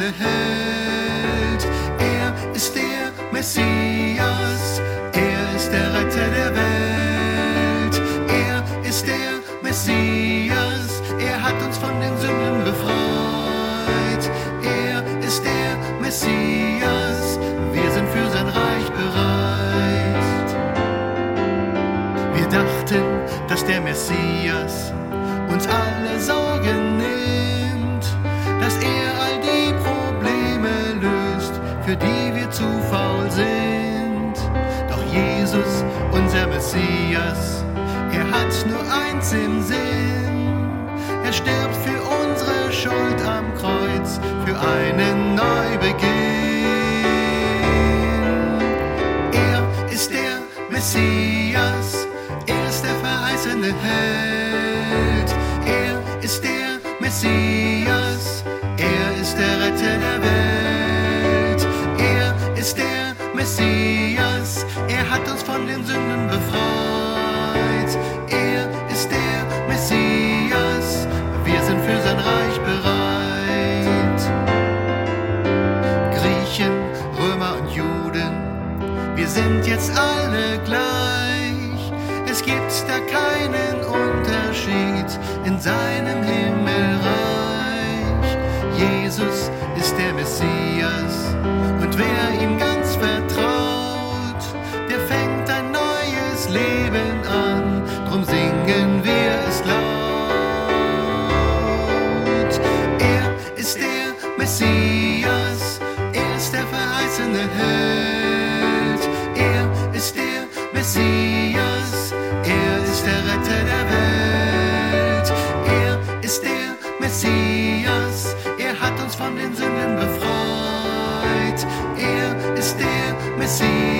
verheißene Held. Er ist der Messias, er ist der Retter der Welt. Er ist der Messias, er hat uns von den Sünden befreit. Er ist der Messias, wir sind für sein Reich bereit. Wir dachten, dass der Messias uns alle Sorgen nimmt, dass er all die Probleme löst, für die wir zu faul sind. Doch Jesus, unser Messias, er hat nur eins im Sinn. Er stirbt für unsere Schuld am Kreuz, für einen Neubeginn. Er ist der Messias, er ist der verheißene Held. Er ist der Messias, er ist der Retter der Welt. Er ist der Messias, er hat uns von den Sünden befreit. Er ist der Messias, wir sind für sein Reich bereit. Griechen, Römer und Juden, wir sind jetzt alle gleich. Es gibt da keinen Unterschied in seinem Himmelreich. Jesus ist der Messias und wer ihm ganz vertraut, der fängt ein neues Leben an, drum singen wir es laut. Er ist der Messias, er ist der verheißene Held. Er ist der Messias, er ist der Retter der Welt. Er ist der Messias, er hat uns von den Sünden befreit. Er ist der Messias.